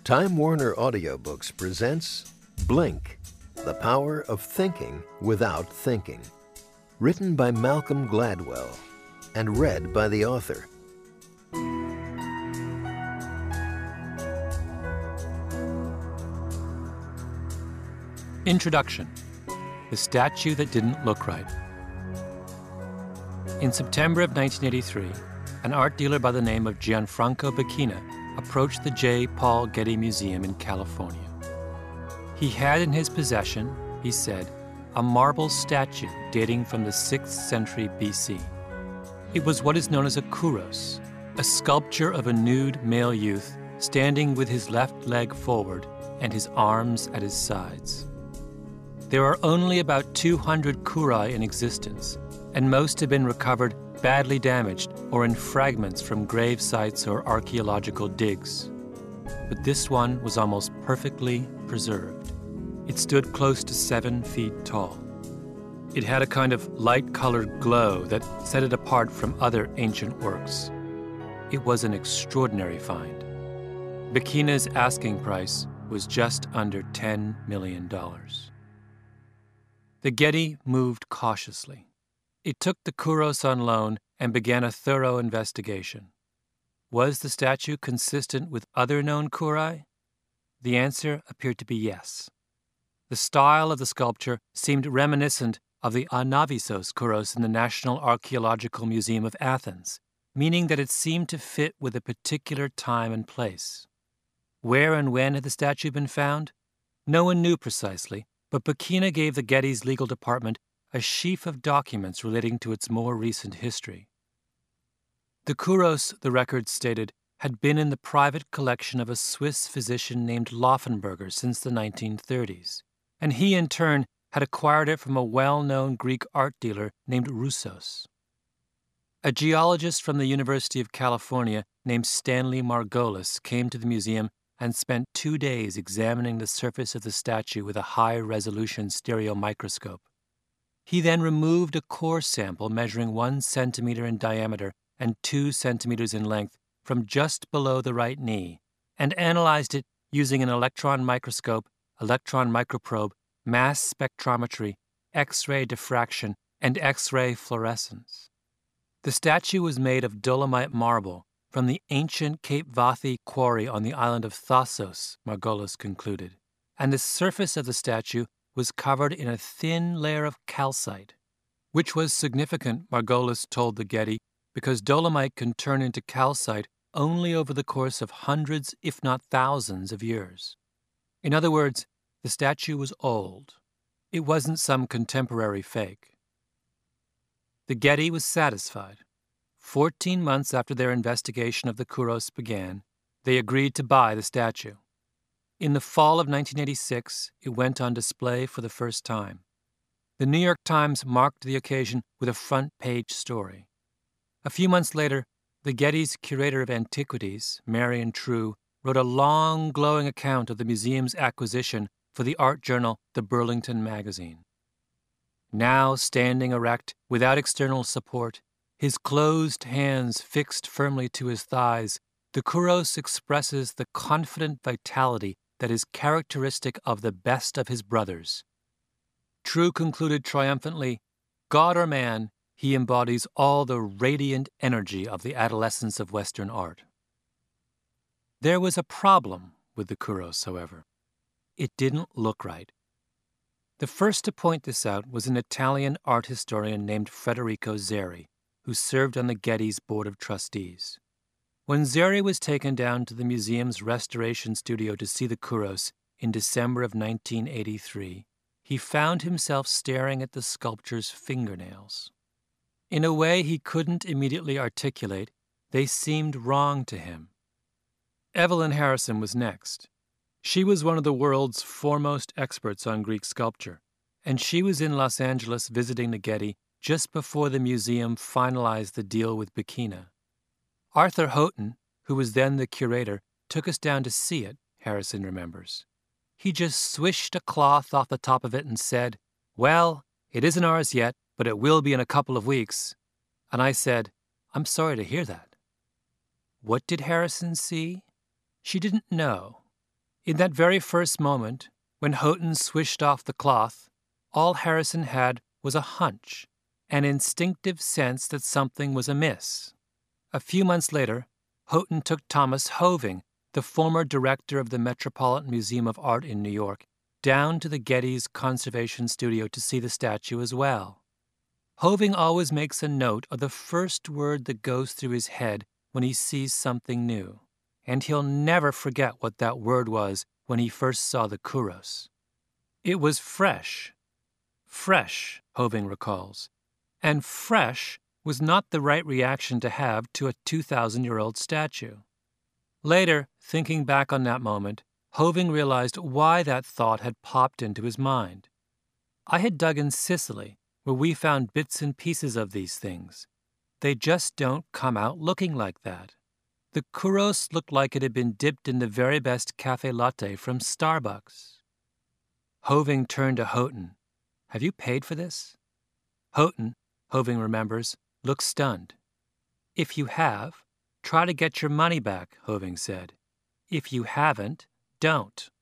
Time Warner Audiobooks presents Blink, The Power of Thinking Without Thinking. Written by Malcolm Gladwell and read by the author. Introduction: The Statue That Didn't Look Right. In September of 1983, an art dealer by the name of Gianfranco Becchina approached the J. Paul Getty Museum in California. He had in his possession, he said, a marble statue dating from the 6th century BC. It was what is known as a kouros, a sculpture of a nude male youth standing with his left leg forward and his arms at his sides. There are only about 200 kourai in existence, and most have been recovered badly damaged or in fragments from grave sites or archaeological digs. But this one was almost perfectly preserved. It stood close to 7 feet tall. It had a kind of light-colored glow that set it apart from other ancient works. It was an extraordinary find. Becchina's asking price was just under $10 million. The Getty moved cautiously. It took the kouros on loan and began a thorough investigation. Was the statue consistent with other known kourai? The answer appeared to be yes. The style of the sculpture seemed reminiscent of the Anavisos kouros in the National Archaeological Museum of Athens, meaning that it seemed to fit with a particular time and place. Where and when had the statue been found? No one knew precisely, but Becchina gave the Getty's legal department a sheaf of documents relating to its more recent history. The kouros, the records stated, had been in the private collection of a Swiss physician named Laufenberger since the 1930s, and he in turn had acquired it from a well-known Greek art dealer named Roussos. A geologist from the University of California named Stanley Margolis came to the museum and spent 2 days examining the surface of the statue with a high-resolution stereo microscope. He then removed a core sample measuring 1 centimeter in diameter and 2 centimeters in length from just below the right knee and analyzed it using an electron microscope, electron microprobe, mass spectrometry, X-ray diffraction, and X-ray fluorescence. The statue was made of dolomite marble from the ancient Cape Vathi quarry on the island of Thasos, Margolis concluded, and the surface of the statue was covered in a thin layer of calcite, which was significant, Margolis told the Getty, because dolomite can turn into calcite only over the course of hundreds, if not thousands, of years. In other words, the statue was old. It wasn't some contemporary fake. The Getty was satisfied. 14 months after their investigation of the kouros began, they agreed to buy the statue. In the fall of 1986, it went on display for the first time. The New York Times marked the occasion with a front-page story. A few months later, the Getty's curator of antiquities, Marion True, wrote a long, glowing account of the museum's acquisition for the art journal The Burlington Magazine. Now standing erect, without external support, his closed hands fixed firmly to his thighs, the kouros expresses the confident vitality that is characteristic of the best of his brothers. True concluded triumphantly, God or man, he embodies all the radiant energy of the adolescence of Western art. There was a problem with the kouros, however. It didn't look right. The first to point this out was an Italian art historian named Federico Zeri, who served on the Getty's board of trustees. When Zeri was taken down to the museum's restoration studio to see the kouros in December of 1983, he found himself staring at the sculpture's fingernails. In a way he couldn't immediately articulate, they seemed wrong to him. Evelyn Harrison was next. She was one of the world's foremost experts on Greek sculpture, and she was in Los Angeles visiting the Getty just before the museum finalized the deal with Becchina. Arthur Houghton, who was then the curator, took us down to see it, Harrison remembers. He just swished a cloth off the top of it and said, "Well, it isn't ours yet, but it will be in a couple of weeks." And I said, "I'm sorry to hear that." What did Harrison see? She didn't know. In that very first moment, when Houghton swished off the cloth, all Harrison had was a hunch, an instinctive sense that something was amiss. A few months later, Houghton took Thomas Hoving, the former director of the Metropolitan Museum of Art in New York, down to the Getty's conservation studio to see the statue as well. Hoving always makes a note of the first word that goes through his head when he sees something new, and he'll never forget what that word was when he first saw the Kouros. It was fresh. Fresh, Hoving recalls. And fresh was not the right reaction to have to a 2,000-year-old statue. Later, thinking back on that moment, Hoving realized why that thought had popped into his mind. I had dug in Sicily, where we found bits and pieces of these things. They just don't come out looking like that. The Kouros looked like it had been dipped in the very best cafe latte from Starbucks. Hoving turned to Houghton. Have you paid for this? Houghton, Hoving remembers, looked stunned. If you have, try to get your money back, Hoving said. If you haven't, don't.